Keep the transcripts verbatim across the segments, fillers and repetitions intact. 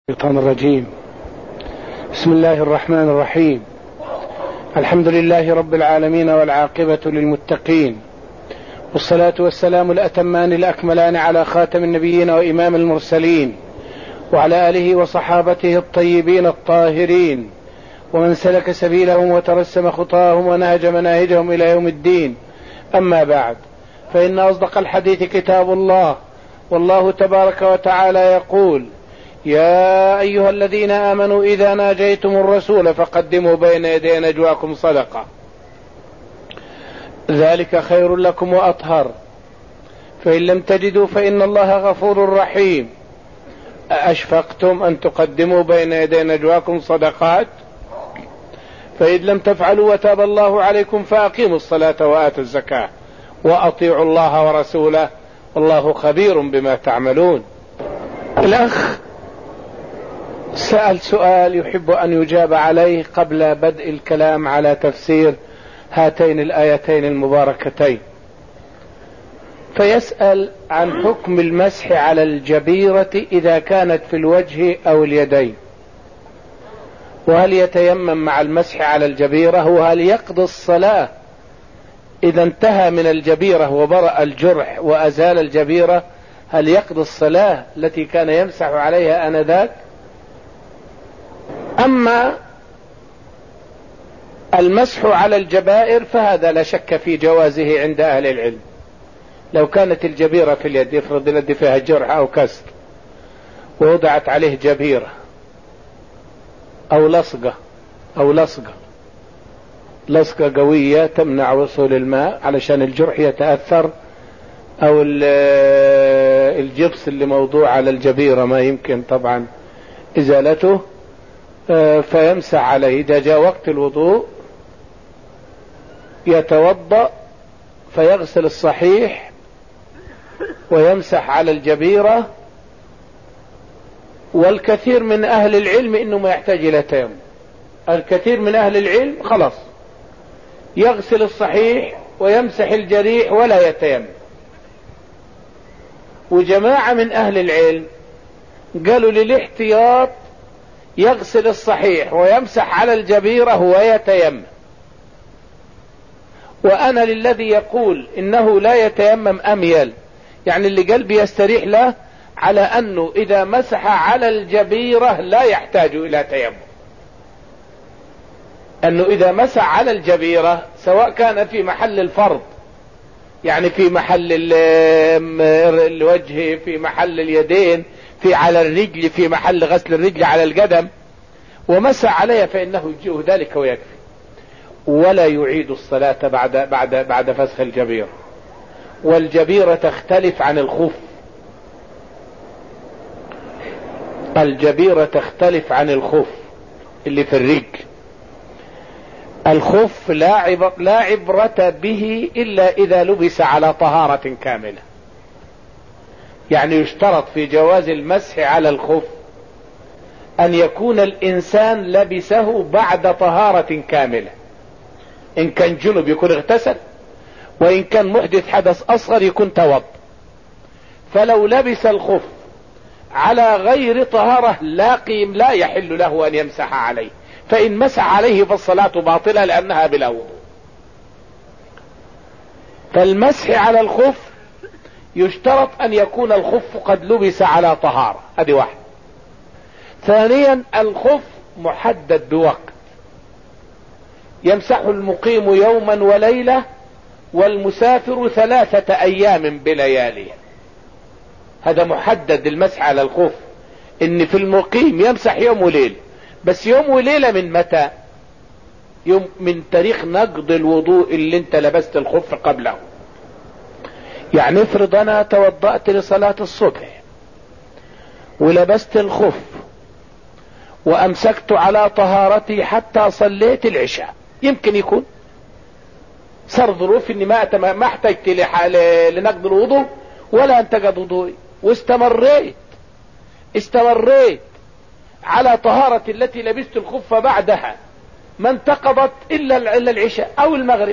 الشيطان الرجيم. بسم الله الرحمن الرحيم. الحمد لله رب العالمين والعاقبة للمتقين، والصلاة والسلام الأتمان الأكملان على خاتم النبيين وإمام المرسلين وعلى آله وصحابته الطيبين الطاهرين ومن سلك سبيلهم وترسم خطاهم ونهج مناهجهم إلى يوم الدين. أما بعد، فإن أصدق الحديث كتاب الله، والله تبارك وتعالى يقول: يا أيها الذين آمنوا إذا ناجيتم الرسول فقدموا بين يدي نجواكم صدقة، ذلك خير لكم وأطهر، فإن لم تجدوا فإن الله غفور رحيم. أأشفقتم أن تقدموا بين يدي نجواكم صدقات؟ فإن لم تفعلوا وتاب الله عليكم فأقيموا الصلاة وآتوا الزكاة وأطيعوا الله ورسوله والله خبير بما تعملون. الأخ سأل سؤال يحب أن يجاب عليه قبل بدء الكلام على تفسير هاتين الآيتين المباركتين، فيسأل عن حكم المسح على الجبيرة إذا كانت في الوجه أو اليدين، وهل يتيمم مع المسح على الجبيرة، وهل يقضي الصلاة إذا انتهى من الجبيرة وبرأ الجرح وأزال الجبيرة، هل يقضي الصلاة التي كان يمسح عليها آنذاك؟ أما المسح على الجبائر فهذا لا شك في جوازه عند أهل العلم. لو كانت الجبيرة في اليد، يفرض اليد فيها جرح أو كسر ووضعت عليه جبيرة أو لصقة أو لصقة لصقة قوية تمنع وصول الماء علشان الجرح يتأثر، أو الجبس اللي موضوع على الجبيرة ما يمكن طبعا إزالته، فيمسح عليه. إذا جاء وقت الوضوء يتوضأ فيغسل الصحيح ويمسح على الجبيرة. والكثير من أهل العلم إنه ما يحتاج إلى تيمم، الكثير من أهل العلم خلاص يغسل الصحيح ويمسح الجريح ولا يتيمم. وجماعة من أهل العلم قالوا للاحتياط يغسل الصحيح ويمسح على الجبيرة ويتيمم. وأنا للذي يقول إنه لا يتيمم أميل، يعني اللي قلبي يستريح له على أنه إذا مسح على الجبيرة لا يحتاج إلى تيمم، أنه إذا مسح على الجبيرة سواء كان في محل الفرض، يعني في محل الوجه، في محل اليدين، في على الرجل، في محل غسل الرجل على القدم، ومسح عليها فإنه يجيه ذلك ويكفي، ولا يعيد الصلاة بعد بعد بعد فسخ الجبيرة. والجبيرة تختلف عن الخف، الجبيرة تختلف عن الخف اللي في الرجل. الخف لا عبر لا عبرة به إلا إذا لبس على طهارة كاملة، يعني يشترط في جواز المسح على الخف أن يكون الإنسان لبسه بعد طهارة كاملة. إن كان جنب يكون اغتسل، وإن كان محدث حدث أصغر يكون توضأ. فلو لبس الخف على غير طهارة لا قيم لا يحل له أن يمسح عليه، فإن مسح عليه فالصلاة باطلة لأنها بلا وضوء. فالمسح على الخف يشترط أن يكون الخف قد لبس على طهارة، هذه واحد. ثانيا الخف محدد بوقت، يمسح المقيم يوما وليلة والمسافر ثلاثة أيام بلياليها، هذا محدد المسح على الخف، إن في المقيم يمسح يوم وليلة، بس يوم وليلة من متى؟ يوم من تاريخ نقض الوضوء اللي انت لبست الخف قبله. يعني افرض انا توضأت لصلاة الصبح ولبست الخف وامسكت على طهارتي حتى صليت العشاء، يمكن يكون صار ظروف اني ما ما احتجت لنقض الوضوء ولا انتقض وضوئي، واستمريت استمريت على طهارة التي لبست الخف بعدها ما انتقضت إلا العشاء أو المغرب.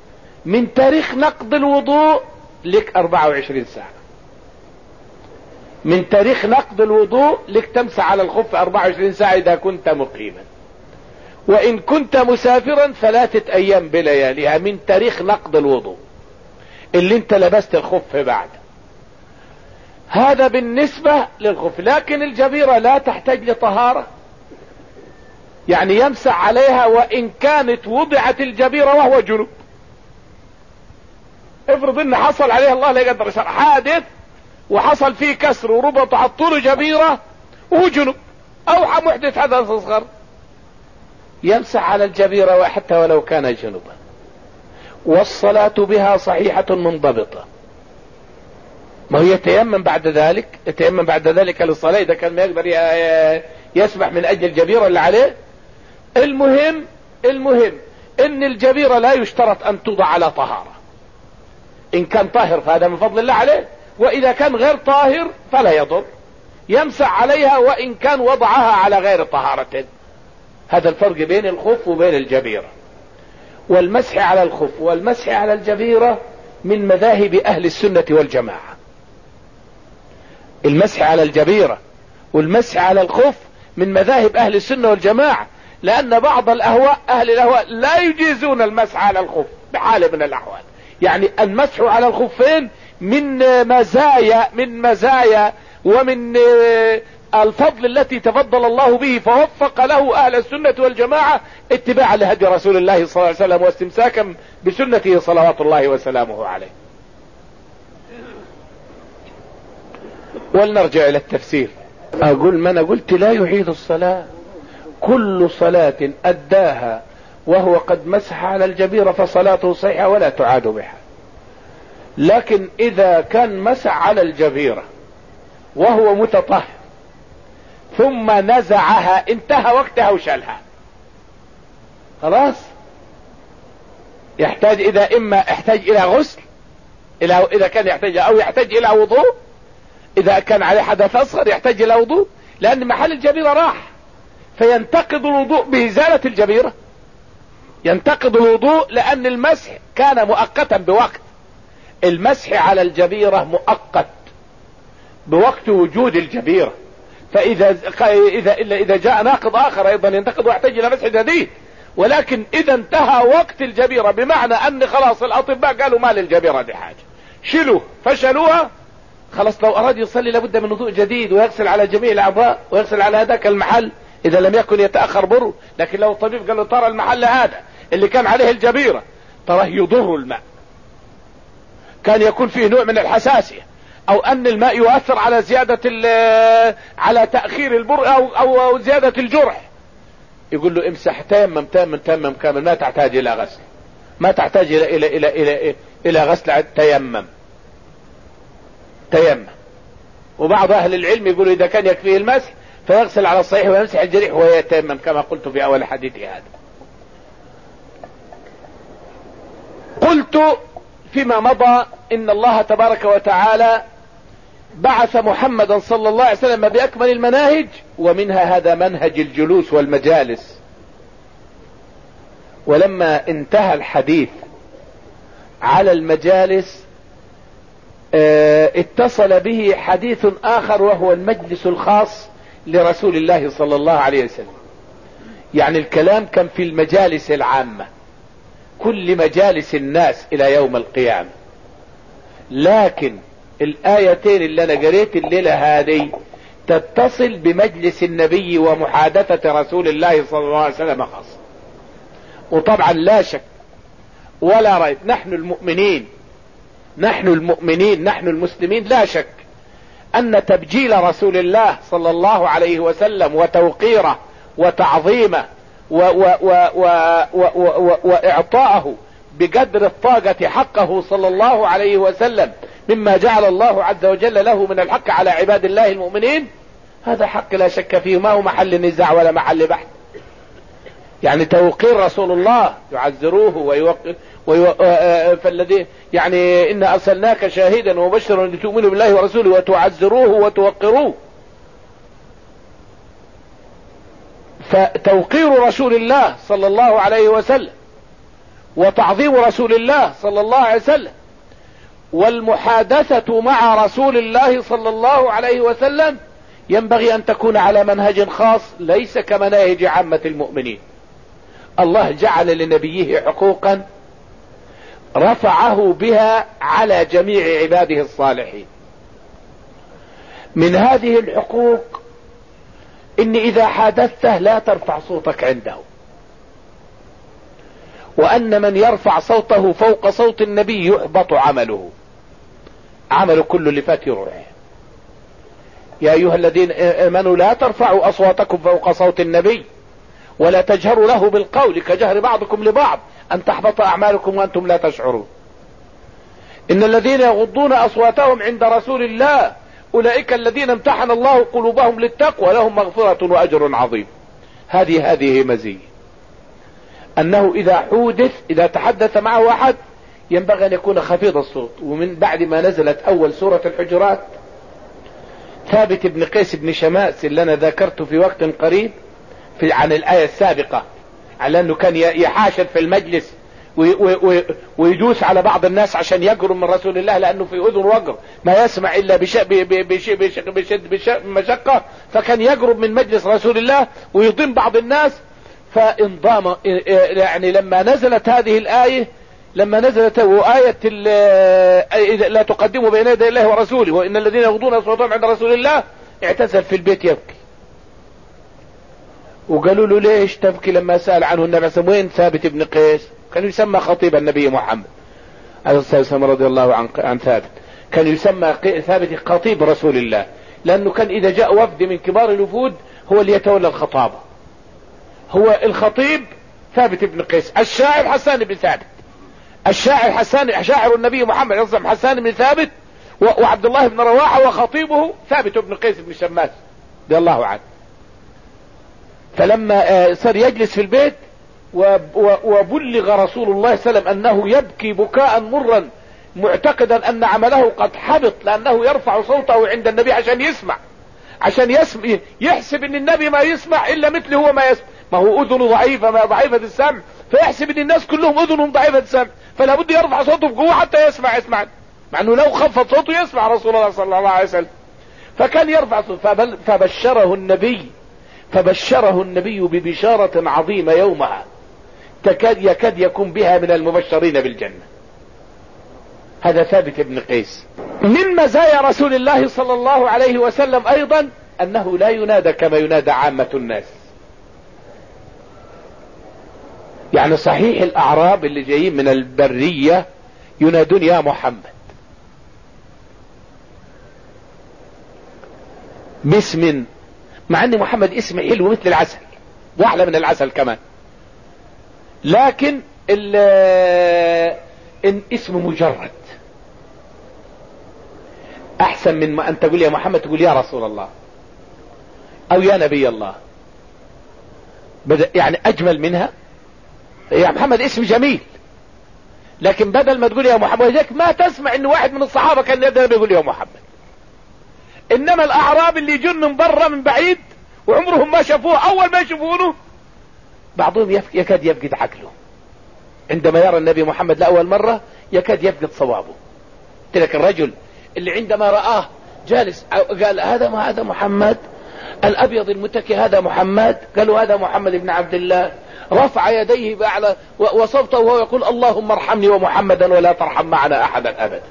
من تاريخ نقض الوضوء لك أربعة وعشرين ساعة، من تاريخ نقض الوضوء لك تمسح على الخف أربعة وعشرين ساعة اذا كنت مقيما، وان كنت مسافرا ثلاثة ايام بلياليها من تاريخ نقض الوضوء اللي انت لبست الخف بعد. هذا بالنسبة للخف. لكن الجبيرة لا تحتاج لطهارة، يعني يمسح عليها وان كانت وضعت الجبيرة وهو جنوب. افرض ان حصل عليها الله لا يقدر شر حادث وحصل فيه كسر وربط على طول جبيرة وهو جنوب او محدث حدث اصغر، يمسح على الجبيرة حتى ولو كان جنوبا. والصلاة بها صحيحة منضبطة. ما هو يتيمم بعد ذلك، يتيمم بعد ذلك للصلاة اذا كان ما يقدر يسبح من اجل الجبيرة اللي عليه. المهم المهم ان الجبيرة لا يشترط ان توضع على طهارة، ان كان طاهر فهذا من فضل الله عليه، واذا كان غير طاهر فلا يضر، يمسح عليها وان كان وضعها على غير طهارة. هذا الفرق بين الخف وبين الجبيرة. والمسح على الخف والمسح على الجبيرة من مذاهب اهل السنة والجماعة. المسح على الجبيرة والمسح على الخف من مذاهب اهل السنة والجماعة، لان بعض الاهواء اهل الاهواء لا يجيزون المسح على الخف بحال من الاحوال. يعني المسح على الخفين من مزايا من مزايا ومن الفضل التي تفضل الله به، فوفق له اهل السنة والجماعة اتباعا لهدي رسول الله صلى الله عليه وسلم واستمساكا بسنته صلوات الله وسلامه عليه. ولنرجع الى التفسير. اقول ما انا قلت لا يعيد الصلاة، كل صلاة اداها وهو قد مسح على الجبيرة فصلاته صحيحة ولا تعاد بها. لكن اذا كان مسح على الجبيرة وهو متطهر ثم نزعها انتهى وقتها وشالها، خلاص يحتاج اذا اما يحتاج الى غسل، الى اذا كان يحتاج او يحتاج الى وضوء، اذا كان عليه حدث اصغر يحتاج الى وضوء، لان محل الجبيرة راح، فينتقض الوضوء بإزالة الجبيرة. ينتقض الوضوء لان المسح كان مؤقتا بوقت. المسح على الجبيرة مؤقت بوقت وجود الجبيرة، فاذا اذا الا اذا جاء ناقض اخر ايضا ينتقض ويحتاج الى مسح جديد. ولكن اذا انتهى وقت الجبيرة بمعنى ان خلاص الاطباء قالوا ما للجبيرة دي حاجة، شلوه فشلوها، خلاص لو اراد يصلي لابد من وضوء جديد ويغسل على جميع الاعضاء ويغسل على هذاك المحل اذا لم يكن يتأخر بره. لكن لو الطبيب قال له ترى المحل هذا اللي كان عليه الجبيرة تراه يضر الماء، كان يكون فيه نوع من الحساسية، او ان الماء يؤثر على زيادة على تأخير البر او, أو زيادة الجرح، يقول له امسح تيمم تيمم تيمم كامل، ما تحتاج الى غسل، ما تحتاج الى الى الى الى, إلى غسل، تيمم تيمم. وبعض اهل العلم يقولوا اذا كان يكفيه المسح فيغسل على الصحيح ويمسح الجريح ويتيمم كما قلت في اول حديثي هذا. قلت فيما مضى ان الله تبارك وتعالى بعث محمدا صلى الله عليه وسلم باكمل المناهج، ومنها هذا منهج الجلوس والمجالس. ولما انتهى الحديث على المجالس اه اتصل به حديث اخر وهو المجلس الخاص لرسول الله صلى الله عليه وسلم. يعني الكلام كان في المجالس العامة، كل مجالس الناس الى يوم القيامة. لكن الايتين اللي انا قريت الليلة هذه تتصل بمجلس النبي ومحادثة رسول الله صلى الله عليه وسلم خاصة. وطبعا لا شك ولا ريب نحن المؤمنين نحن المؤمنين نحن المسلمين لا شك ان تبجيل رسول الله صلى الله عليه وسلم وتوقيره وتعظيمه واعطاءه بقدر الطاقة حقه صلى الله عليه وسلم مما جعل الله عز وجل له من الحق على عباد الله المؤمنين، هذا حق لا شك فيه، ما هو محل نزاع ولا محل بحث. يعني توقير رسول الله يعزروه ويوقر ويو... فالذي يعني إن أرسلناك شاهدا ومبشرا لتؤمنوا بالله ورسوله وتعزروه وتوقروه. فتوقير رسول الله صلى الله عليه وسلم وتعظيم رسول الله صلى الله عليه وسلم والمحادثة مع رسول الله صلى الله عليه وسلم ينبغي ان تكون على منهج خاص ليس كمناهج عامة المؤمنين. الله جعل لنبيه حقوقا رفعه بها على جميع عباده الصالحين. من هذه الحقوق ان اذا حادثته لا ترفع صوتك عنده، وان من يرفع صوته فوق صوت النبي يحبط عمله، عمل كل اللي فات يروح. يا ايها الذين امنوا لا ترفعوا اصواتكم فوق صوت النبي ولا تجهروا له بالقول كجهر بعضكم لبعض ان تحبط اعمالكم وانتم لا تشعرون. ان الذين يغضون اصواتهم عند رسول الله اولئك الذين امتحن الله قلوبهم للتقوى لهم مغفرة واجر عظيم. هذه هذه مزية انه اذا حودث اذا تحدث معه احد ينبغي ان يكون خفيض الصوت. ومن بعد ما نزلت اول سورة الحجرات ثابت بن قيس بن شماس اللي انا ذكرته في وقت قريب في عن الآية السابقة على انه كان يحاشر في المجلس ويدوس على بعض الناس عشان يقرب من رسول الله لانه في اذن وقر ما يسمع الا بمشقة، فكان يقرب من مجلس رسول الله ويضم بعض الناس. فانضام يعني لما نزلت هذه الآية لما نزلت آية لا تقدموا بين يدي الله ورسوله وان الذين يغضون اصواتهم عند رسول الله اعتزل في البيت يبكي. وقالوا له ليش تبكي لما سأل عنه النبي عليه وين ثابت بن قيس؟ كان يسمى خطيب النبي محمد عليه الصلاة والسلام رضي الله عن, عن ثابت. كان يسمى ثابت خطيب رسول الله لأنه كان إذا جاء وفد من كبار الوفود هو اللي يتولى الخطابة. هو الخطيب ثابت بن قيس، الشاعر حسان بن ثابت، الشاعر حسان شاعر النبي محمد عليه الصلاة والسلام حسان بن ثابت، وعبد الله بن رواحة وخطيبه ثابت بن قيس بن شماس رضي الله عنه. فلما صار يجلس في البيت وبلغ رسول الله صلى الله عليه وسلم انه يبكي بكاء مرا معتقدا ان عمله قد حبط لانه يرفع صوته عند النبي عشان يسمع عشان يسمع يحسب ان النبي ما يسمع الا مثله هو ما يسمع، ما هو اذنه ضعيفة ما ضعيفة السمع، فيحسب ان الناس كلهم اذنهم ضعيفة السمع، فلا بد يرفع صوته بقوة حتى يسمع يسمع مع انه لو خفض صوته يسمع رسول الله صلى الله عليه وسلم. فكان يرفع صوته فبشره النبي فبشره النبي ببشارة عظيمة يومها تكاد يكاد يكون بها من المبشرين بالجنة. هذا ثابت بن قيس. من مزايا رسول الله صلى الله عليه وسلم ايضا انه لا ينادى كما ينادى عامة الناس. يعني صحيح الاعراب اللي جايين من البرية ينادون يا محمد باسم، مع ان محمد اسم حلو مثل العسل واحلى من العسل كمان، لكن ان اسم مجرد احسن من ما ان تقول يا محمد تقول يا رسول الله او يا نبي الله، يعني اجمل منها. يا محمد اسم جميل لكن بدل ما تقول يا محمد ولذلك ما تسمع ان واحد من الصحابة كان يقدر يقول يا محمد. انما الاعراب اللي يجون من برا من بعيد وعمرهم ما شافوه اول ما يشوفونه بعضهم يكاد يفقد عقله عندما يرى النبي محمد لأول مرة، يكاد يفقد صوابه. تلك الرجل اللي عندما رآه جالس قال هذا ما هذا محمد الابيض المتكي هذا محمد، قالوا هذا محمد بن عبد الله، رفع يديه بأعلى وصوته وهو يقول اللهم ارحمني ومحمدا ولا ترحم معنا احدا ابدا.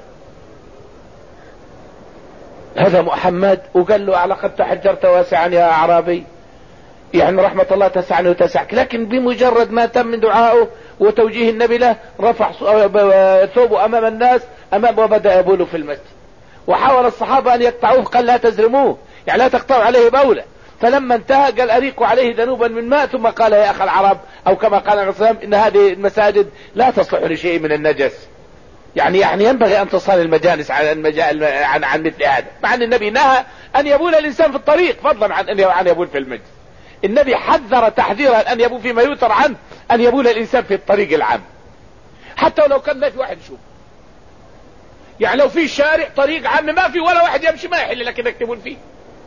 هذا محمد. وقال له لقد تحجرت واسعا يا اعرابي، يعني رحمة الله تسعني وتسعك. لكن بمجرد ما تم من دعائه وتوجيه النبي له رفع ثوبه امام الناس امام وبدأ يبول في المسجد. وحاول الصحابة ان يقطعوه قال لا تزرموه، يعني لا تقطعوا عليه بولة. فلما انتهى قال اريقوا عليه ذنوبا من ماء، ثم قال يا اخ العرب او كما قال عليه الصلاة والسلام ان هذه المساجد لا تصلح لشيء من النجس. يعني يعني ينبغي ان تصل المجالس عن المجال عن عن مثل هذا، مع ان النبي نهى ان يبول الانسان في الطريق فضلا عن ان عن يبول في المسجد. النبي حذر تحذيرا ان يبول فيما يوتر عنه ان يبول الانسان في الطريق العام حتى ولو كان ما في واحد يشوف. يعني لو في شارع طريق عام ما في ولا واحد يمشي ما يحل لك انك تبول فيه.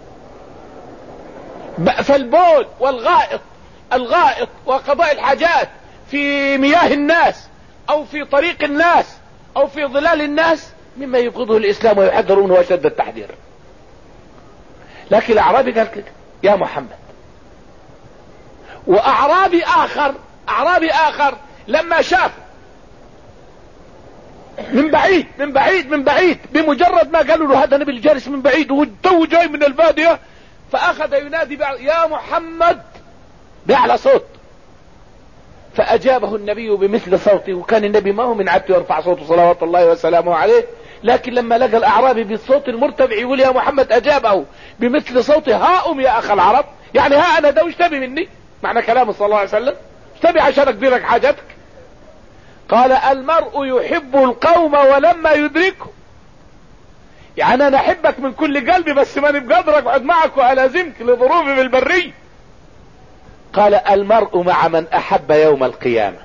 فالبول والغائط الغائط وقضاء الحاجات في مياه الناس او في طريق الناس او في ظلال الناس مما يبغضه الاسلام ويحذرونه اشد التحذير. لكن الاعرابي قال كده يا محمد. واعرابي اخر اعرابي اخر لما شاف من بعيد من بعيد من بعيد بمجرد ما قالوا له هذا نبي الجالس من بعيد وتو جاي من البادية، فاخذ ينادي يا محمد باعلى صوت، فاجابه النبي بمثل صوته. وكان النبي ما هو من عادته يرفع صوته صلوات الله وسلامه عليه، لكن لما لقى الاعرابي بالصوت المرتفع يقول يا محمد اجابه بمثل صوته. ها ام يا اخ العرب، يعني ها انا ده وش تبي مني؟ معنى كلامه صلى الله عليه وسلم وش تبي عشان اقضي لك حاجتك؟ قال المرء يحب القوم ولما يدركه، يعني انا احبك من كل قلبي بس ماني بقدرك اقعد معك والازمك لظروفي بالبرية. قال المرء مع من احب يوم القيامة.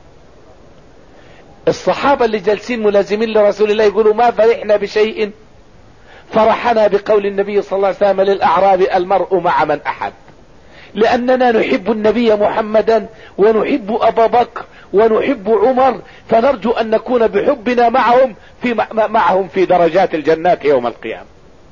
الصحابة اللي جالسين ملازمين لرسول الله يقولوا ما فرحنا بشيء فرحنا بقول النبي صلى الله عليه وسلم للاعرابي المرء مع من احب، لاننا نحب النبي محمدا ونحب ابا بكر ونحب عمر، فنرجو ان نكون بحبنا معهم في معهم في درجات الجنات يوم القيامة.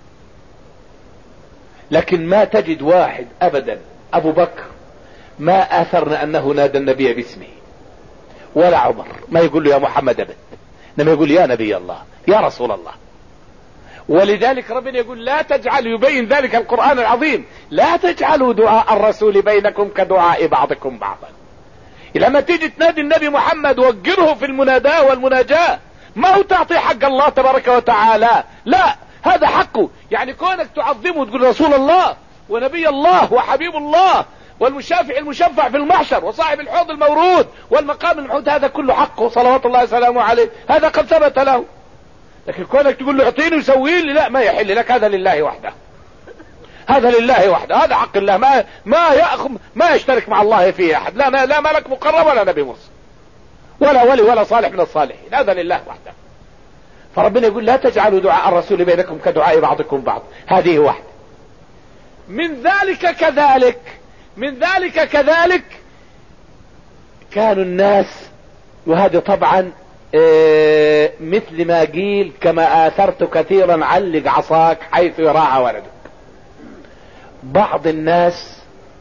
لكن ما تجد واحد ابدا ابو بكر ما اثرنا انه نادى النبي باسمه، ولا عمر ما يقول له يا محمد ابد، انما يقول يا نبي الله يا رسول الله. ولذلك ربنا يقول لا تجعل، يبين ذلك القرآن العظيم، لا تجعلوا دعاء الرسول بينكم كدعاء بعضكم بعضا. لما تيجي تنادي النبي محمد وقره في المناداة والمناجاة، ما هو تعطي حق الله تبارك وتعالى، لا هذا حقه. يعني كونك تعظمه وتقول رسول الله ونبي الله وحبيب الله والمشافع المشفع في المحشر وصاحب الحوض المورود والمقام المحمود، هذا كله حقه صلوات الله وسلامه عليه، هذا قد ثبت له. لكن كونك تقول له اعطيني وسوي لي، لا ما يحل لك، هذا لله وحده، هذا لله وحده، هذا حق الله، ما ما يأخذ ما يشترك مع الله فيه احد، لا لا ملك مقرب ولا نبي مرسل ولا ولي ولا صالح من الصالحين، هذا لله وحده. فربنا يقول لا تجعلوا دعاء الرسول بينكم كدعاء بعضكم بعض، هذه واحدة. من ذلك كذلك من ذلك كذلك كانوا الناس، وهذا طبعا اه مثل ما قيل كما آثرت كثيرا علق عصاك حيث يراعى ولدك. بعض الناس،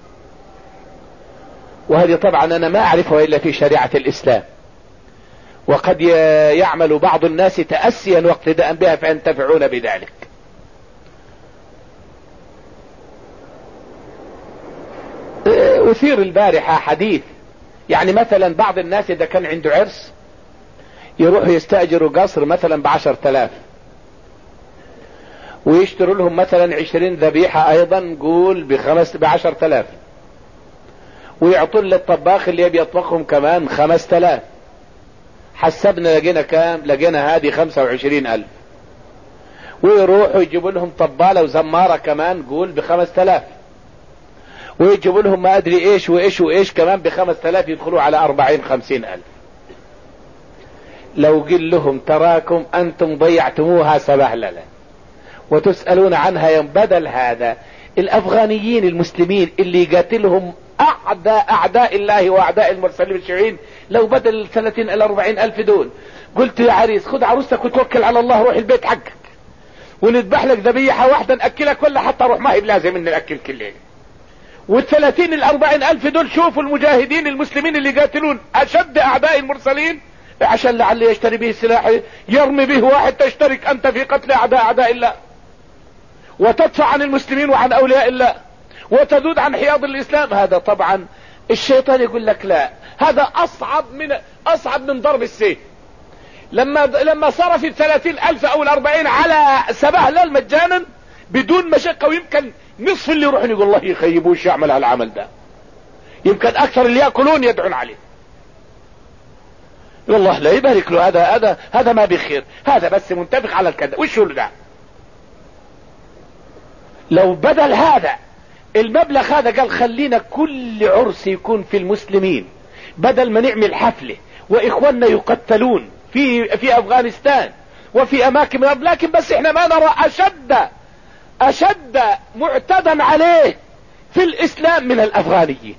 وهذه طبعا انا ما اعرفها الا في شريعة الاسلام، وقد يعمل بعض الناس تأسيا واقتداء بها فينتفعون بذلك. اثير البارحة حديث، يعني مثلا بعض الناس اذا كان عنده عرس يروحوا يستأجروا قصر مثلا بعشر تلاف، ويشتروا لهم مثلا عشرين ذبيحة ايضا نقول بخمس بعشر تلاف، ويعطون للطباخ اللي يبي يطبخهم كمان خمس تلاف. حسبنا لقينا كام؟ لقينا هذه خمسة وعشرين الف. ويروحوا يجيبوا لهم طبالة وزمارة كمان نقول بخمس تلاف، ويجيبوا لهم ما ادري ايش وايش وايش كمان بخمس تلاف، يدخلوا على اربعين خمسين الف. لو قل لهم تراكم انتم ضيعتموها سبهللة وتسألون عنها يوم. بدل هذا الافغانيين المسلمين اللي قاتلهم اعداء اعداء الله واعداء المرسلين الشيوعيين، لو بدل ثلاثين الى اربعين الف دول قلت يا عريس خذ عروستك وتوكل على الله، روح البيت حقك ونذبح لك ذبيحة واحدة نأكلك، ولا حتى روح ما هي بلازم ان نأكل كل ليلة. والثلاثين الاربعين الف دول شوفوا المجاهدين المسلمين اللي قاتلون اشد اعداء المرسلين عشان لعل يشتري به السلاح يرمي به واحد، تشترك انت في قتل اعداء اعداء الله وتدفع عن المسلمين وعن اولياء الله وتذود عن حياض الاسلام. هذا طبعا الشيطان يقول لك لا، هذا اصعب من اصعب من ضرب السيف. لما لما صرف الثلاثين الف او الاربعين على سبهلل مجانا بدون مشقة، ويمكن نصف اللي يروحون يقول الله يخيبوش يعمل هالعمل ده، يمكن اكثر اللي ياكلون يدعون عليه والله لا يبارك له، هذا هذا هذا ما بخير، هذا بس منتفق على الكذا وش هو ده. لو بدل هذا المبلغ هذا قال خلينا كل عرس يكون في المسلمين، بدل ما نعمل حفلة واخواننا يقتلون في في افغانستان وفي اماكن، لكن بس احنا ما نرى اشد اشد معتدا عليه في الاسلام من الافغانيين،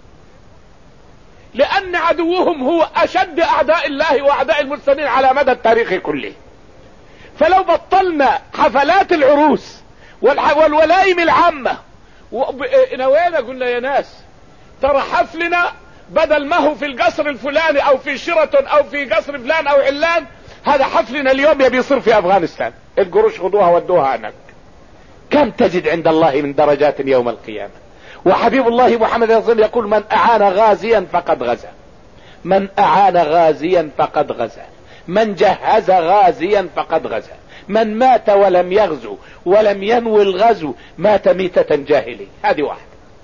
لان عدوهم هو اشد اعداء الله واعداء المرسلين على مدى التاريخ كله. فلو بطلنا حفلات العروس والولائم العامة ونوينا قلنا يا ناس ترى حفلنا بدل ما هو في القصر الفلاني او في شيراتون او في قصر فلان او علان، هذا حفلنا اليوم يبي يصير في افغانستان، القروش خذوها ودوها هناك. كم تجد عند الله من درجات يوم القيامة. وحبيب الله محمد يظل يقول من اعان غازيا فقد غزا، من اعان غازيا فقد غزا، من جهز غازيا فقد غزا، من مات ولم يغزو ولم ينوي الغزو مات ميتة جاهلية. هذه واحدة.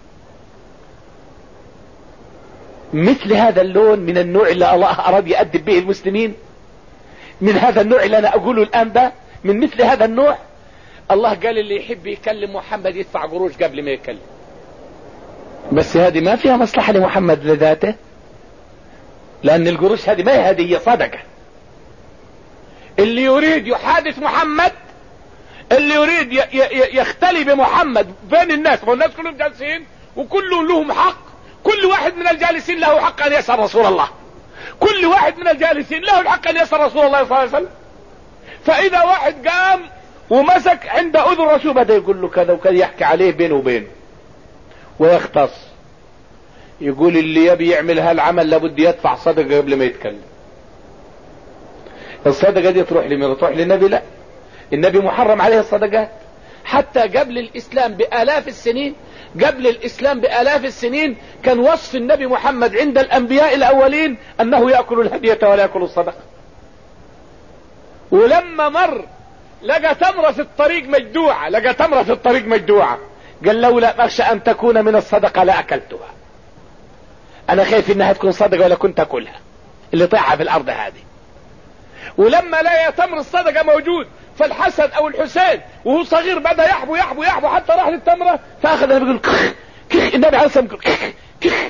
مثل هذا اللون من النوع اللي الله اراد يؤدب به المسلمين، من هذا النوع اللي انا اقوله الان ده، من مثل هذا النوع الله قال اللي يحب يكلم محمد يدفع قروش قبل ما يكلم. بس هذه ما فيها مصلحة لمحمد لذاته، لان القروش هذه ما هي هدية، صدقة. اللي يريد يحادث محمد، اللي يريد يختلي بمحمد بين الناس، والناس كلهم جالسين وكلهم لهم حق، كل واحد من الجالسين له حق ان يسأل رسول الله، كل واحد من الجالسين له الحق ان يسأل رسول الله صلى الله عليه وسلم. فاذا واحد قام ومسك عند اذن الرسول بدا يقول له كذا وكذا، يحكي عليه بينه وبينه ويختص، يقول اللي يبي يعمل هالعمل لابد يدفع صدقة قبل ما يتكلم. الصدقة دي تروح لمين؟ تروح للنبي؟ لا، النبي محرم عليه الصدقات. حتى قبل الاسلام بالاف السنين، قبل الاسلام بالاف السنين كان وصف النبي محمد عند الانبياء الاولين انه يأكل الهدية ولا يأكل الصدقة. ولما مر لقى تمرة في الطريق مجدوعة، لقى تمرة في الطريق مجدوعة، قال لولا اخشى ان تكون من الصدقة لا اكلتها، انا خايف انها تكون صدقة ولا كنت اكلها اللي طيعها في الارض هذه. ولما لا تمر الصدقة موجود، فالحسن او الحسين وهو صغير بدأ يحبو يحبو يحبو حتى راح للتمرة، فاخذها بيقول كخ كخ، النبي عليه الصلاة والسلام كخ كخ،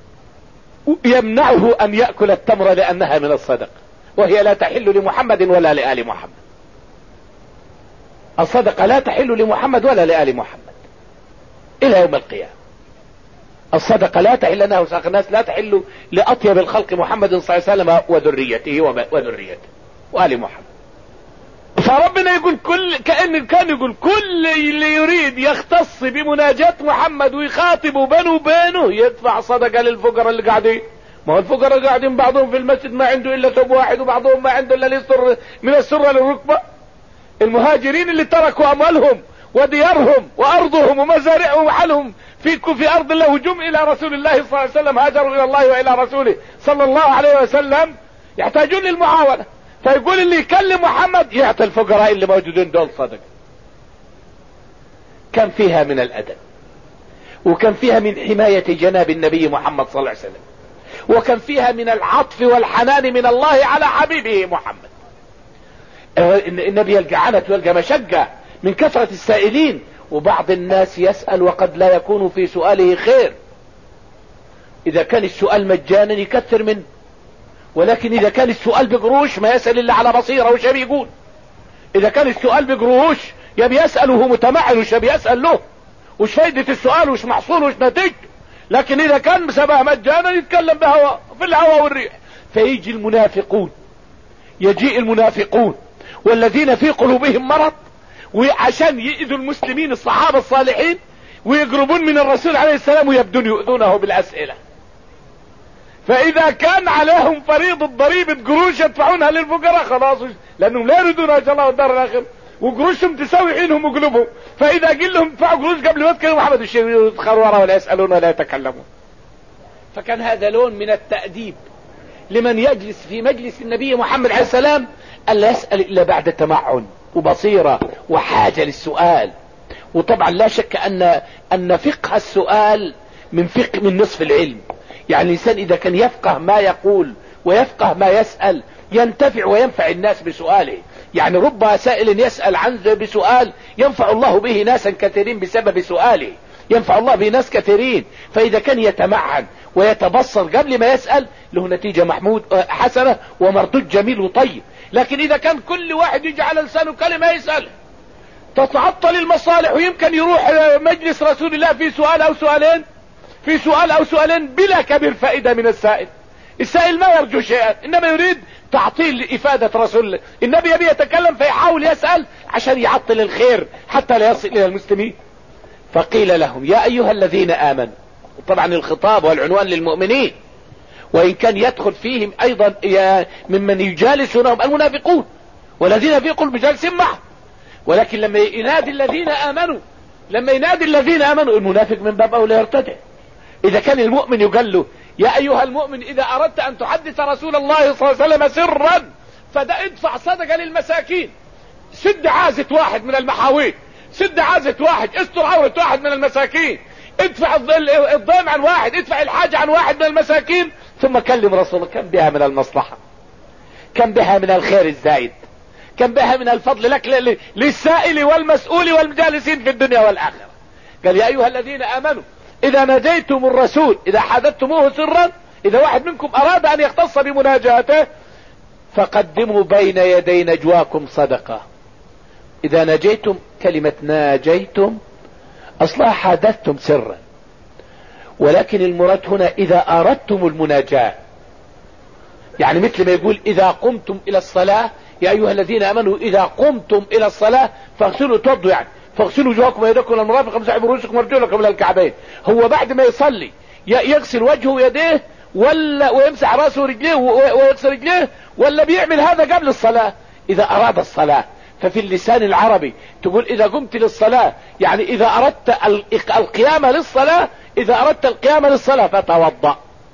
يمنعه ان يأكل التمرة لانها من الصدقة، وهي لا تحل لمحمد ولا لآل محمد. الصدقة لا تحل لمحمد ولا لآل محمد الى يوم القيامة. الصدقة لا تحل لنا وساق الناس، لا تحل لأطيب الخلق محمد صلى الله عليه وسلم وذريته وذريته وآل محمد. فربنا يقول كل، كأن كان يقول كل اللي يريد يختص بمناجاة محمد ويخاطب بينه وبينه يدفع صدقة للفقراء اللي قاعدين. ما هو الفقراء قاعدين بعضهم في المسجد ما عنده الا ثوب واحد، وبعضهم ما عنده الا يستر من السرة للركبة. المهاجرين اللي تركوا اموالهم وديارهم وارضهم ومزارعهم وحالهم في في ارض الله هجوم الى رسول الله صلى الله عليه وسلم، هاجروا الى الله والى رسوله صلى الله عليه وسلم، يحتاجون للمعاونة. فيقول اللي يكلم محمد يعطي الفقراء اللي موجودين دول صدقة. كان فيها من الادب، وكان فيها من حماية جناب النبي محمد صلى الله عليه وسلم، وكان فيها من العطف والحنان من الله على حبيبه محمد. النبي يلقى عنت ويلقى مشقة من كثرة السائلين، وبعض الناس يسأل وقد لا يكون في سؤاله خير. اذا كان السؤال مجانا يكثر منه، ولكن اذا كان السؤال بقروش ما يسأل الا على بصيرة وش بيقول. اذا كان السؤال بقروش يبي يسأل وهو متمعن وش بيسأل له، وش فايدة السؤال وش محصول وش نتيجته. لكن اذا كان بسبب مجانا يتكلم بهواء في الهواء والريح. فيجي المنافقون، يجيء المنافقون والذين في قلوبهم مرض، وعشان يؤذوا المسلمين الصحابة الصالحين ويقربون من الرسول عليه السلام ويبدون يؤذونه بالاسئلة. فاذا كان عليهم فريضة ضريبة قروش يدفعونها للفقراء خلاص، لانهم لا يريدون اجر الله والدار الاخره، وقروشهم تساوي حينهم وقلوبهم. فاذا قل لهم ادفعوا قروش قبل ما يتكلموا محمد يدخلوا ورا ولا يسألون ولا يتكلمون. فكان هذا لون من التأديب لمن يجلس في مجلس النبي محمد عليه السلام، ألا يسأل إلا بعد تمعن وبصيرة وحاجة للسؤال. وطبعا لا شك أن أن فقه السؤال من فقه من نصف العلم. يعني الإنسان إذا كان يفقه ما يقول ويفقه ما يسأل ينتفع وينفع الناس بسؤاله. يعني رب سائل يسأل عن بسؤال ينفع الله به ناسا كثيرين بسبب سؤاله، ينفع الله به ناس كثيرين. فإذا كان يتمعن ويتبصر قبل ما يسأل له نتيجة محمود حسنة ومردود جميل وطيب. لكن إذا كان كل واحد يجي على لسانه كلمة يسأل تتعطل المصالح، ويمكن يروح مجلس رسول الله في سؤال أو سؤالين في سؤال أو سؤالين بلا كبير فائدة من السائل. السائل ما يرجو شيئا، انما يريد تعطيل افادة رسول الله. النبي يبي يتكلم فيحاول يسأل عشان يعطل الخير حتى لا يصل الى المسلمين. فقيل لهم يا ايها الذين امنوا، طبعا الخطاب والعنوان للمؤمنين، وان كان يدخل فيهم ايضا ممن يجالسونهم المنافقون والذين في قلوبهم جالسين معه، ولكن لما ينادي الذين امنوا، لما ينادي الذين امنوا المنافق من باب اولى يرتدع. اذا كان المؤمن يقال له يا ايها المؤمن اذا اردت ان تحدث رسول الله صلى الله عليه وسلم سرا فده ادفع صدقة للمساكين، سد عازة واحد من المحاويل، سد عازة واحد، استر عورة واحد من المساكين، ادفع الضيم عن واحد، ادفع الحاجة عن واحد من المساكين، ثم كلم رسول الله. كم بها من المصلحة، كم بها من الخير الزايد، كم بها من الفضل لك للسائل والمسؤول والمجالسين في الدنيا والآخرة. قال يا أيها الذين آمنوا إذا ناجيتم الرسول، إذا حدثتموه سرا، إذا واحد منكم أراد أن يختص بمناجاته فقدموا بين يدي نجواكم صدقة. إذا ناجيتم، كلمة ناجيتم أصلها حدثتم سرا، ولكن المراد هنا إذا أردتم المناجاة، يعني مثل ما يقول إذا قمتم إلى الصلاة يا أيها الذين آمنوا إذا قمتم إلى الصلاة فاغسلوا توضوا، يعني فاغسلوا وجوهكم ويديكم إلى المرافق وامسحوا برؤوسكم وارجلكم إلى الكعبين. هو بعد ما يصلي يغسل وجهه ويديه ولا ويمسح راسه ورجليه ويغسل رجليه، ولا بيعمل هذا قبل الصلاة إذا أراد الصلاة؟ ففي اللسان العربي تقول إذا قمت للصلاة، يعني إذا أردت القيام للصلاة، إذا أردت القيام للصلاة فتوضأ.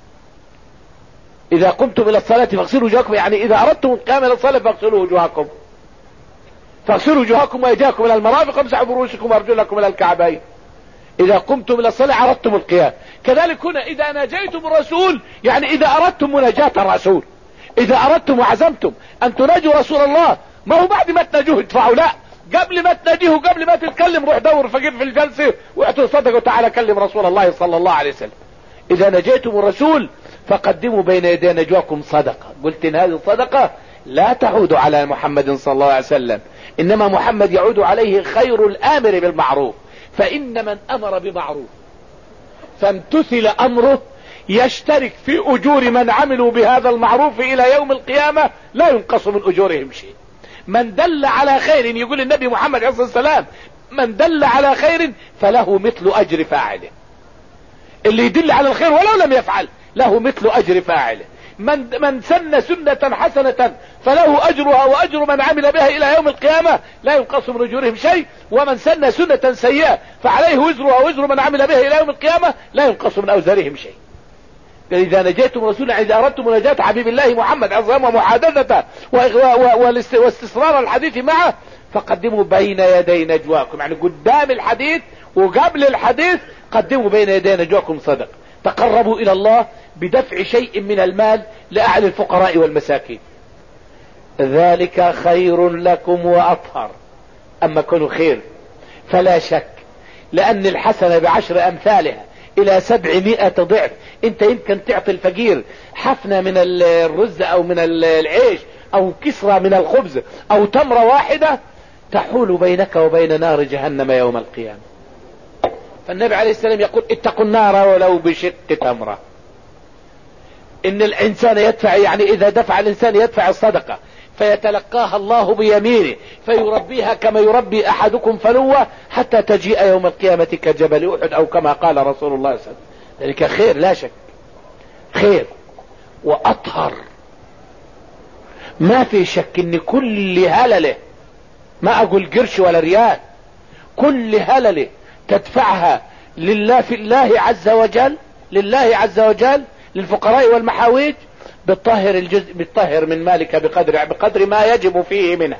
إذا قمتم إلى الصلاة فاغسلوا وجوهكم، يعني إذا أردتم القيام إلى الصلاة فاغسلوا وجوهكم، فاغسلوا وجوهكم وأيديكم إلى المرافق وامسحوا برؤوسكم وأرجلكم إلى الكعبين. إذا قمتم إلى الصلاة أردتم القيام. كذلك هنا إذا ناجيتم الرسول، يعني إذا أردتم مناجاة الرسول، إذا أردتم وعزمتم أن تناجوا رسول الله، ما هو بعد ما تناجوه ادفعوا، لا، قبل ما تناجيه وقبل ما تتكلم روح دور فقير في الجلسة واعطوا صدقه وتعالى كلم رسول الله صلى الله عليه وسلم. إذا ناجيتم الرسول فقدموا بين يدي نجواكم صدقة. قلت إن هذه الصدقة لا تعود على محمد صلى الله عليه وسلم، إنما محمد يعود عليه خير الآمر بالمعروف، فإن من أمر بمعروف فامتثل أمره يشترك في أجور من عملوا بهذا المعروف إلى يوم القيامة لا ينقص من أجورهم شيء. من دل على خير، يقول النبي محمد عليه الصلاة والسلام من دل على خير فله مثل أجر فاعله. اللي يدل على الخير ولو لم يفعل له مثل أجر فاعله. من, من سن سنة حسنة فله أجرها وأجر من عمل بها إلى يوم القيامة لا ينقص من أجورهم شيء، ومن سن سنة سيئة فعليه وزرها ووزر من عمل بها إلى يوم القيامة لا ينقص من أوزارهم شيء. إذا نجيتم رسولا، إذا أردتم مناجاة حبيب الله محمد عظام ومحادثته واستسرار الحديث معه فقدموا بين يدي نجواكم، يعني قدام الحديث وقبل الحديث قدموا بين يدي نجواكم صدق. تقربوا إلى الله بدفع شيء من المال لأهل الفقراء والمساكين، ذلك خير لكم وأطهر. أما كونوا خير فلا شك، لأن الحسنة بعشر أمثالها إلى سبعمائة ضعف. أنت يمكن تعطي الفقير حفنة من الرز أو من العيش أو كسرة من الخبز أو تمرة واحدة تحول بينك وبين نار جهنم يوم القيامة. فالنبي عليه السلام يقول اتقوا النار ولو بشق تمرة. إن الإنسان يدفع، يعني إذا دفع الإنسان يدفع الصدقة فيتلقاها الله بيمينه فيربيها كما يربي أحدكم فلوة حتى تجيء يوم القيامة كجبل أحد أو كما قال رسول الله صلى الله عليه وسلم. ذلك خير لا شك، خير وأطهر. ما في شك ان كل هلله، ما اقول قرش ولا ريال، كل هلله تدفعها لله في الله عز وجل، لله عز وجل للفقراء والمحاويج بتطهر الجزء، بتطهر من مالك بقدر بقدر ما يجب فيه منها.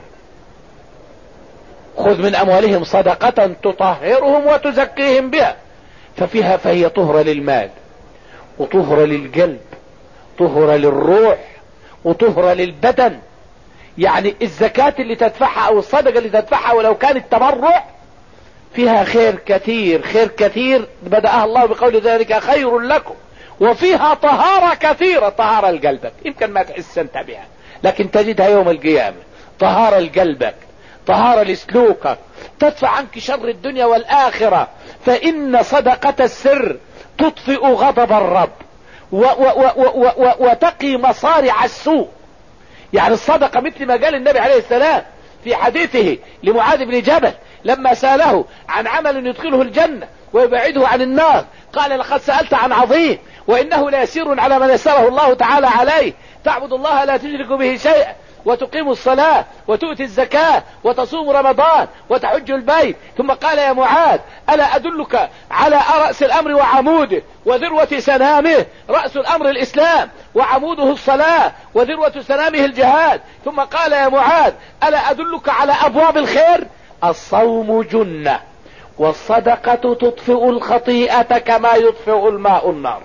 خذ من اموالهم صدقة تطهرهم وتزكيهم بها، ففيها فهي طهرة للمال وطهرة للقلب، طهرة للروح وطهرة للبدن. يعني الزكاة اللي تدفعها او الصدقة اللي تدفعها ولو كانت تبرع فيها خير كثير، خير كثير بدأها الله بقول ذلك خير لكم، وفيها طهارة كثيرة، طهارة لقلبك يمكن ما تحس انت بها لكن تجدها يوم القيامة، طهارة لقلبك، طهارة لسلوكك، تدفع عنك شر الدنيا والآخرة. فإن صدقة السر تطفئ غضب الرب، و و و و وتقي مصارع السوء. يعني الصدقة مثل ما قال النبي عليه السلام في حديثه لمعاذ بن جبل لما سأله عن عمل يدخله الجنة ويبعده عن النار، قال لقد سألت عن عظيم وإنه ليسير على من يسره الله تعالى عليه، تعبد الله لا تشرك به شيئا وتقيم الصلاة وتؤتي الزكاة وتصوم رمضان وتحج البيت. ثم قال يا معاذ ألا أدلك على رأس الأمر وعموده وذروة سنامه؟ رأس الأمر الإسلام وعموده الصلاة وذروة سنامه الجهاد. ثم قال يا معاذ ألا أدلك على أبواب الخير؟ الصوم جنة والصدقة تطفئ الخطيئة كما يطفئ الماء النار.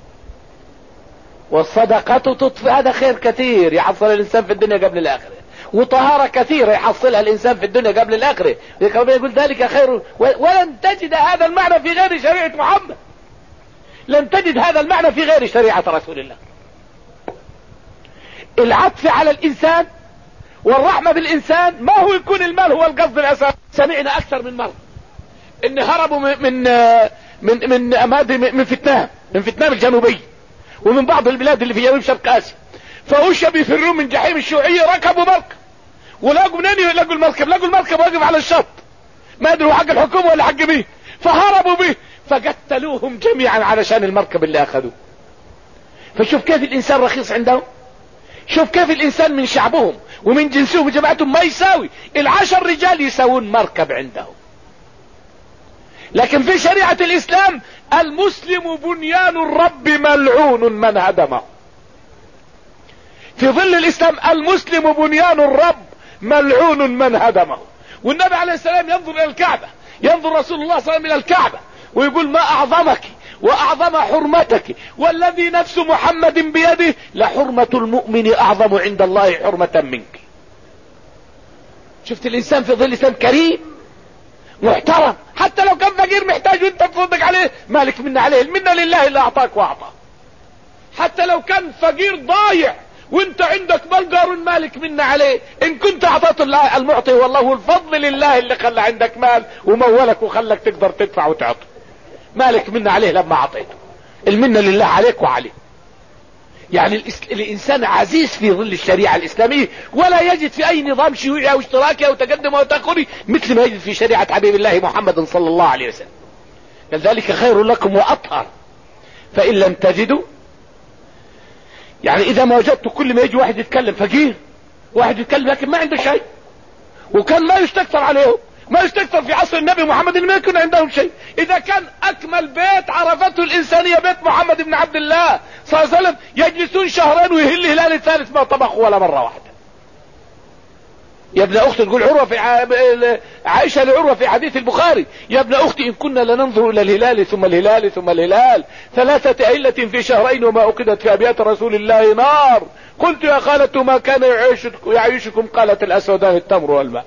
والصدقة تطفئ، هذا خير كثير يحصل الإنسان في الدنيا قبل الآخرة، وطهارة كثيرة يحصلها الإنسان في الدنيا قبل الآخرة. يقول ذلك خير، ولن تجد هذا المعنى في غير شريعة محمد، لن تجد هذا المعنى في غير شريعة رسول الله. العطف على الإنسان والرحمة بالإنسان ما هو يكون المال هو القصد الأساسي. سمعنا أكثر من مرة إن هربوا من من من من, من فيتنام من فيتنام الجنوبية ومن بعض البلاد اللي في جنوب شرق آسيا، فأوشى بيفرون من جحيم الشيوعية، ركبوا مركب ولاقوا منين يلاقوا المركب؟ لقوا المركب واقف على الشط، ما ادروا حق الحكومة ولا حق مين، فهربوا به فقتلوهم جميعا علشان المركب اللي أخذوه. فشوف كيف الإنسان رخيص عندهم، شوف كيف الإنسان من شعبهم ومن جنسهم وجماعتهم ما يساوي العشر رجال يساوون مركب عندهم. لكن في شريعة الإسلام المسلم بنيان الرب ملعون من هدمه. في ظل الإسلام المسلم بنيان الرب ملعون من هدمه. والنبي عليه السلام ينظر إلى الكعبة، ينظر رسول الله صلى الله عليه وسلم إلى الكعبة ويقول ما أعظمك وأعظم حرمتك والذي نفس محمد بيده لحرمة المؤمن أعظم عند الله حرمة منك. شفت الإنسان في ظل الإسلام كريم محترم، حتى لو كان فقير محتاج وانت تصدق عليه مالك منا عليه، المنة لله اللي أعطاك وأعطى. حتى لو كان فقير ضايع وانت عندك مال قارون مالك منا عليه، ان كنت اعطيت الله المعطي والله الفضل لله اللي خلى عندك مال ومولك وخلك تقدر تدفع وتعطي، مالك منا عليه لما اعطيته، المنة لله عليك وعليه. يعني الانسان عزيز في ظل الشريعة الاسلامية، ولا يجد في اي نظام شيوعي او اشتراكي او تقدم او تاخري مثل ما يجد في شريعة حبيب الله محمد صلى الله عليه وسلم. لذلك خير لكم واطهر. فان لم تجدوا، يعني اذا ما وجدت كل ما يجي واحد يتكلم فقير، واحد يتكلم لكن ما عنده شيء، وكان ما يستكثر عليهم، ما يستكثر في عصر النبي محمد ان ما يكون عندهم شيء. اذا كان اكمل بيت عرفته الانسانية بيت محمد بن عبد الله صلى الله عليه وسلم، يجلسون شهرين ويهل هلال الثالث ما طبخوا ولا مرة واحدة. يا ابن اختي، تقول عروة في عائشة لعروة في حديث البخاري: يا ابن اختي ان كنا لننظر الى الهلال ثم الهلال ثم الهلال ثلاثة اهلة في شهرين وما اقدت في ابيات رسول الله نار. قلت يا خالة ما كان يعيشكم؟ قالت الاسودان التمر والماء.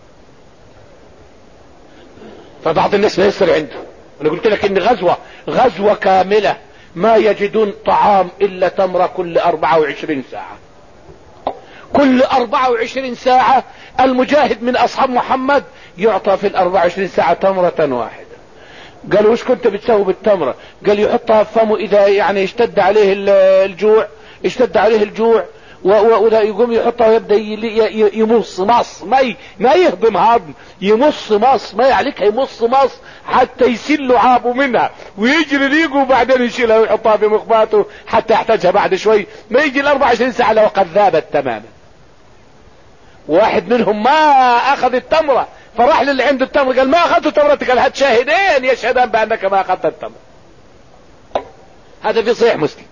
فبعض الناس ما يصير عنده. انا قلت لك ان غزوة غزوة كاملة ما يجدون طعام الا تمرة كل اربعة وعشرين ساعة. كل اربعة وعشرين ساعة المجاهد من اصحاب محمد يعطى في الاربعة وعشرين ساعة تمرة واحدة. قالوا وش كنت بتسوي بالتمرة؟ قال يحطها في فمه اذا يعني اشتد عليه الجوع اشتد عليه الجوع وده يقوم يحطها ويبدأ يمص مص ما ما يهضم هضم، يمص مص ما يعليك يمص مص حتى يسيل لعابه منها ويجري ريقه وبعدين يشيلها ويحطها في مخباته حتى يحتاجها بعد شوي. ما يجي الاربع وعشرين ساعة لو قد ذابت تماما. واحد منهم ما اخذ التمرة فراح للي عنده التمرة قال ما اخذت تمرتك؟ قال هات شاهدين يشهدان بانك ما اخذت التمرة. هذا في صحيح مسلم.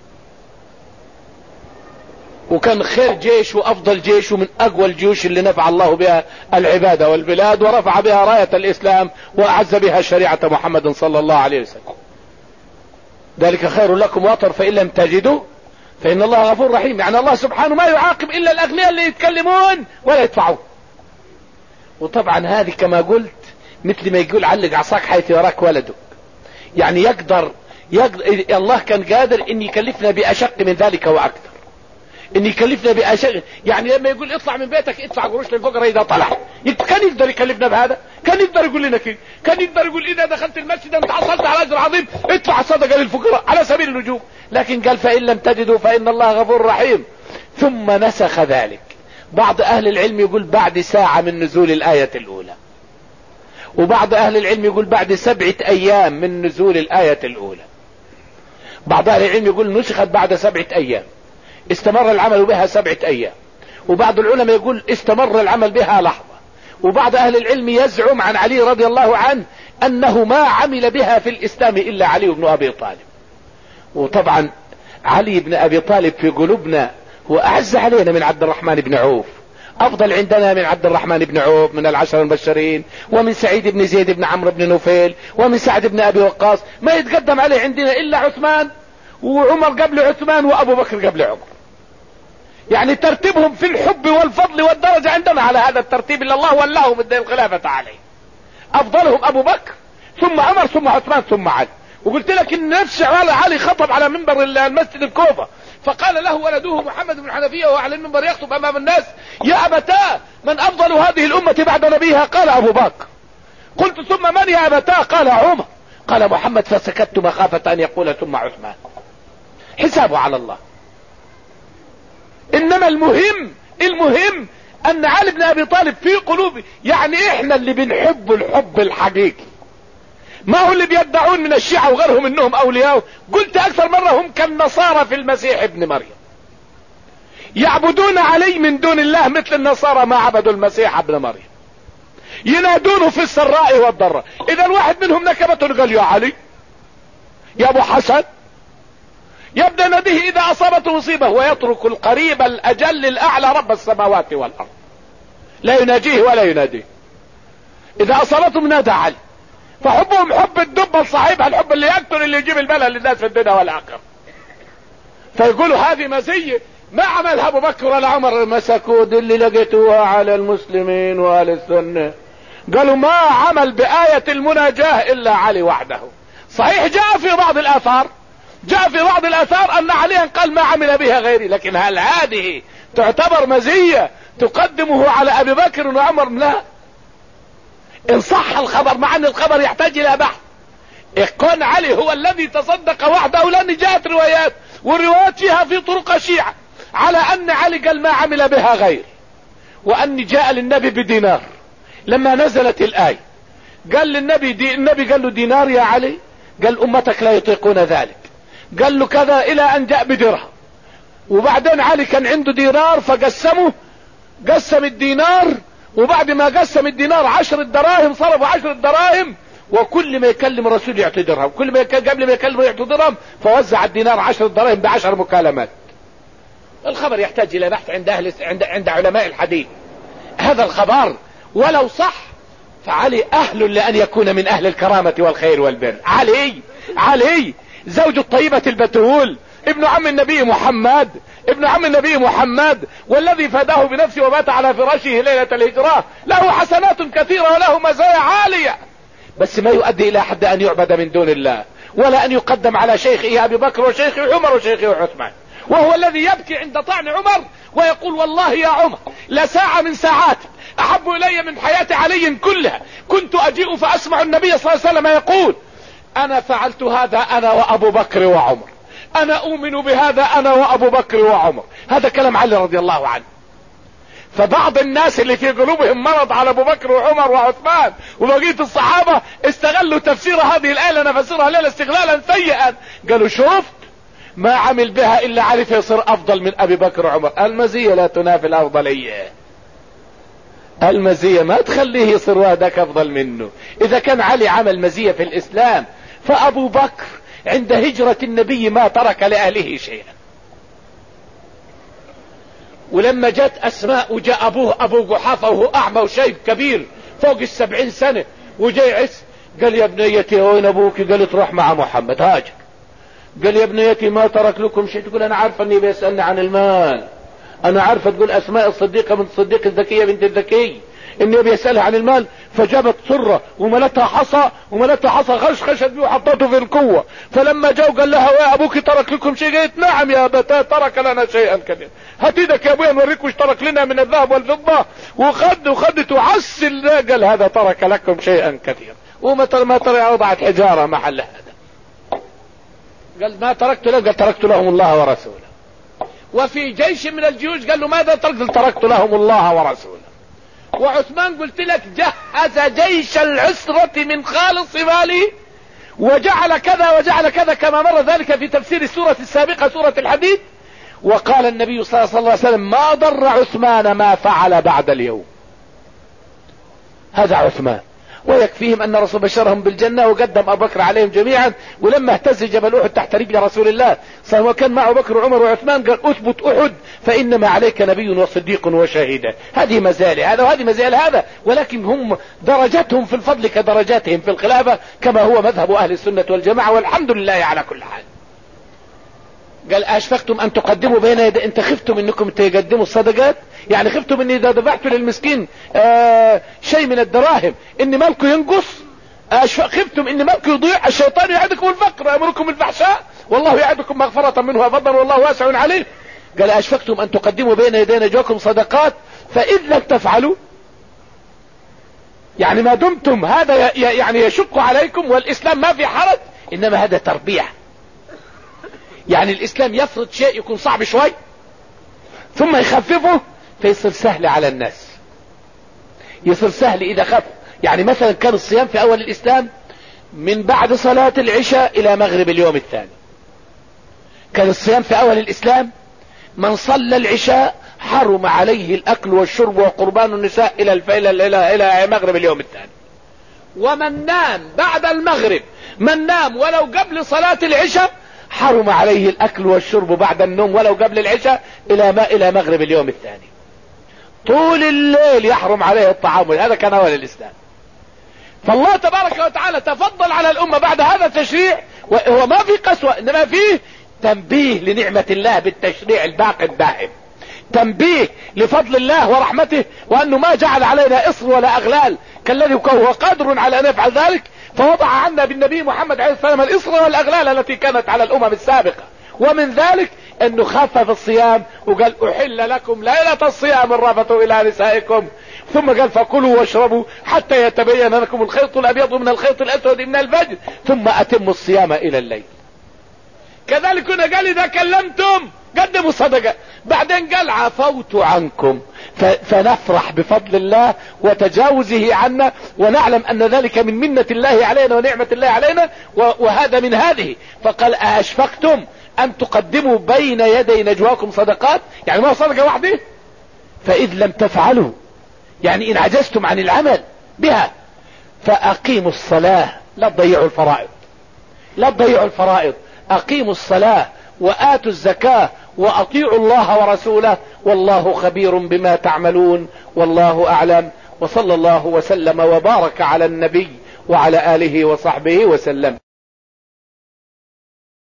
وكان خير جيش وافضل جيش ومن اقوى الجيوش اللي نفع الله بها العبادة والبلاد ورفع بها راية الاسلام واعز بها شريعة محمد صلى الله عليه وسلم. ذلك خير لكم واطهر فان لم تجدوا فان الله غفور رحيم. يعني الله سبحانه ما يعاقب الا الاغنياء اللي يتكلمون ولا يدفعون. وطبعا هذه كما قلت مثل ما يقول علق عصاك حيث يراك ولدك. يعني يقدر, يقدر الله كان قادر ان يكلفنا باشق من ذلك واكثر، ان يكلفنا باشياء. يعني لما يقول اطلع من بيتك ادفع قروش للفقراء اذا طلع، كان يقدر يكلفنا بهذا؟ كان يقدر يقول لنا كده؟ كان يقدر يقول اذا دخلت المسجد انت حصلت على اجر عظيم ادفع الصدقه للفقراء على سبيل الوجوب؟ لكن قال فإن لم تجدوا فإن الله غفور رحيم. ثم نسخ ذلك. بعض اهل العلم يقول بعد ساعة من نزول الآية الاولى، وبعض اهل العلم يقول بعد سبعة ايام من نزول الآية الاولى. بعض اهل العلم يقول نسخت بعد سبعة ايام، استمر العمل بها سبعة ايام. وبعض العلماء يقول استمر العمل بها لحظة. وبعض اهل العلم يزعم عن علي رضي الله عنه انه ما عمل بها في الاسلام الا علي بن ابي طالب. وطبعا علي بن ابي طالب في قلوبنا هو اعز علينا من عبد الرحمن بن عوف، افضل عندنا من عبد الرحمن بن عوف من العشر المبشرين، ومن سعيد بن زيد بن عمرو بن نفيل، ومن سعد بن ابي وقاص. ما يتقدم عليه عندنا الا عثمان، وعمر قبل عثمان، وابو بكر قبل عمر. يعني ترتيبهم في الحب والفضل والدرجة عندنا على هذا الترتيب اللي الله ولاهم الدين الخلافة عليه. افضلهم ابو بكر ثم عمر ثم عثمان ثم علي. وقلت لك ان نفس علي خطب على منبر المسجد الكوفة، فقال له ولده محمد بن حنفية وهو على المنبر يخطب امام الناس: يا ابتاه من افضل هذه الامة بعد نبيها؟ قال ابو بكر. قلت ثم من يا ابتاه؟ قال عمر. قال محمد فسكت مخافة ان يقول ثم عثمان. حسابه على الله. انما المهم المهم ان علي بن ابي طالب في قلوبي، يعني احنا اللي بنحب الحب الحقيقي، ما هو اللي بيدعون من الشيعة وغيرهم انهم اولياء. قلت اكثر مرة هم كالنصارى في المسيح ابن مريم، يعبدون علي من دون الله مثل النصارى ما عبدوا المسيح ابن مريم، ينادونه في السراء والضراء. اذا الواحد منهم نكبته قال: يا علي، يا ابو حسن، يبدأ ناديه اذا اصابته مصيبة، ويترك القريب الاجل الاعلى رب السماوات والارض، لا يناجيه ولا يناديه. اذا اصابته نادى علي. فحبهم حب الدب الصحيح، الحب اللي يقتل اللي يجيب البلاء للناس في الدنيا والاخره. فيقولوا هذه مزية ما عملها ابو بكر ولا عمر. مسكوا دي اللي لقيتوها على المسلمين واهل السنة، قالوا ما عمل بآية المناجاة الا علي وحده. صحيح جاء في بعض الاثار جاء في بعض الاثار ان عليا قال ما عمل بها غيري، لكن هل هذه تعتبر مزية تقدمه على ابي بكر وعمر؟ لا. ان صح الخبر، مع ان الخبر يحتاج الى بحث، كون علي هو الذي تصدق وحده، لان جاءت روايات والروايات فيها في طرق الشيعة على ان علي قال ما عمل بها غير، وان جاء للنبي بدينار لما نزلت الآية. قال للنبي دي النبي قال له: دينار يا علي؟ قال: امتك لا يطيقون ذلك. قال له كذا الى ان جاء بدرهم. وبعدين علي كان عنده دينار فقسمه، قسم الدينار، وبعد ما قسم الدينار عشر الدراهم صرفوا عشر الدراهم، وكل ما يكلم الرسول يعطي درهم، كل ما يكلم قبل ما يكلمه يعطي درهم، فوزع الدينار عشر الدراهم بعشر مكالمات. الخبر يحتاج الى بحث عند اهل عند عند علماء الحديث. هذا الخبر ولو صح فعلي اهل لان يكون من اهل الكرامة والخير والبر. علي علي زوج الطيبة البتول، ابن عم النبي محمد ابن عم النبي محمد والذي فداه بنفسه وبات على فراشه ليلة الهجرة، له حسنات كثيرة وله مزايا عالية، بس ما يؤدي الى حد ان يعبد من دون الله، ولا ان يقدم على شيخه ابي بكر وشيخه عمر وشيخه عثمان. وهو الذي يبكي عند طعن عمر ويقول: والله يا عمر لساعة من ساعات احب الي من حياة علي كلها، كنت اجيء فاسمع النبي صلى الله عليه وسلم يقول: انا فعلت هذا انا وابو بكر وعمر، انا اؤمن بهذا انا وابو بكر وعمر. هذا كلام علي رضي الله عنه. فبعض الناس اللي في قلوبهم مرض على ابو بكر وعمر وعثمان وبقية الصحابة استغلوا تفسير هذه الآية لنفسرها لنا استغلالا سيئا. قالوا: شفت ما عمل بها الا علي فيصير افضل من ابي بكر وعمر. المزية لا تنافي الافضلية، المزية ما تخليه يصير وادك افضل منه. اذا كان علي عمل مزية في الاسلام، فابو بكر عند هجرة النبي ما ترك لأهله شيئا. ولما جت اسماء وجاء ابوه ابو قحافة وهو اعمى وشيب كبير فوق السبعين سنة وجاي عس، قال: يا ابنيتي وين ابوك؟ قالت: روح مع محمد هاجر. قال: يا ابنيتي ما ترك لكم شيء؟ تقول: انا عارفة اني بيسألني عن المال، انا عارفة. تقول اسماء الصديقة بنت الصديق الذكية بنت الذكي اني بيسألها عن المال، فجابت سرة وملتها حصى وملتها حصى غش خشت بيه وحطته في القوة. فلما جاء قال لها: ويا ابوك ترك لكم شيء؟ قالت: نعم يا ابتاه ترك لنا شيئا كثيرا. هات ايدك يا ابويا نوريك وش ترك لنا من الذهب والفضة. وخد وخدت وعسل، قال: هذا ترك لكم شيئا كثيرا. وما ما ترى وضعت حجارة محل هذا. قال ما تركت له، قال تركت لهم الله ورسوله. وفي جيش من الجيوش قال له ماذا تركت؟ تركت لهم الله ورسوله. وعثمان قلت لك جهز جيش العسرة من خالص ماله وجعل كذا وجعل كذا كما مر ذلك في تفسير السورة السابقة سورة الحديد. وقال النبي صلى الله عليه وسلم ما ضر عثمان ما فعل بعد اليوم. هذا عثمان. ويكفيهم ان الرسول بشرهم بالجنة وقدم ابو بكر عليهم جميعا. ولما اهتز جبل احد تحت رجل رسول الله صلى الله وكان معه بكر وعمر وعثمان قال اثبت احد فانما عليك نبي وصديق وشهيدا. هذه مزال هذا وهذه مزال هذا، ولكن هم درجتهم في الفضل كدرجاتهم في الخلافة كما هو مذهب اهل السنة والجماعة والحمد لله على كل حال. قال اشفقتم ان تقدموا بين يدي، انت خفتم انكم تقدموا الصدقات، يعني خفتم اني اذا دفعت للمسكين آه شيء من الدراهم ان مالكم ينقص، خفتم ان مالكم يضيع. الشيطان يعدكم الفقر ويأمركم بالفحشاء والله يعدكم مغفرة منه وفضلا والله واسع عليم. قال اشفقتم ان تقدموا بين يدي نجواكم صدقات فاذ لم تفعلوا، يعني ما دمتم هذا يعني يشق عليكم والاسلام ما في حرج، انما هذا تربيع. يعني الاسلام يفرض شيء يكون صعب شوي ثم يخففه فيصير سهل على الناس، يصير سهل اذا خف. يعني مثلا كان الصيام في اول الاسلام من بعد صلاة العشاء الى مغرب اليوم الثاني. كان الصيام في اول الاسلام من صلى العشاء حرم عليه الاكل والشرب وقربان النساء الى الى الى, إلى مغرب اليوم الثاني. ومن نام بعد المغرب، من نام ولو قبل صلاة العشاء حرم عليه الاكل والشرب بعد النوم ولو قبل العشاء الى ما الى مغرب اليوم الثاني. طول الليل يحرم عليه الطعام. هذا كان اول الاسلام. فالله تبارك وتعالى تفضل على الامة بعد هذا التشريع، وهو ما في قسوة انما فيه تنبيه لنعمة الله بالتشريع الباقي الدائم، تنبيه لفضل الله ورحمته وانه ما جعل علينا اصر ولا اغلال كالذي هو قادر على ان يفعل ذلك، فوضع عنا بالنبي محمد عليه السلام الاصر والاغلال التي كانت على الامم السابقة. ومن ذلك انه خفف الصيام وقال احل لكم ليلة الصيام الرفث الى نسائكم، ثم قال فكلوا واشربوا حتى يتبين لكم الخيط الابيض من الخيط الاسود من الفجر ثم اتموا الصيام الى الليل. كذلك هنا قال اذا كلمتم قدموا الصدقة، بعدين قال عفوت عنكم، فنفرح بفضل الله وتجاوزه عنا ونعلم ان ذلك من منة الله علينا ونعمة الله علينا، وهذا من هذه. فقال اشفقتم ان تقدموا بين يدي نجواكم صدقات، يعني ما صدقة واحدة، فاذ لم تفعلوا يعني ان عجزتم عن العمل بها فاقيموا الصلاة. لا تضيعوا الفرائض، لا تضيعوا الفرائض، اقيموا الصلاة واتوا الزكاة واطيعوا الله ورسوله والله خبير بما تعملون والله اعلم. وصلى الله وسلم وبارك على النبي وعلى اله وصحبه وسلم.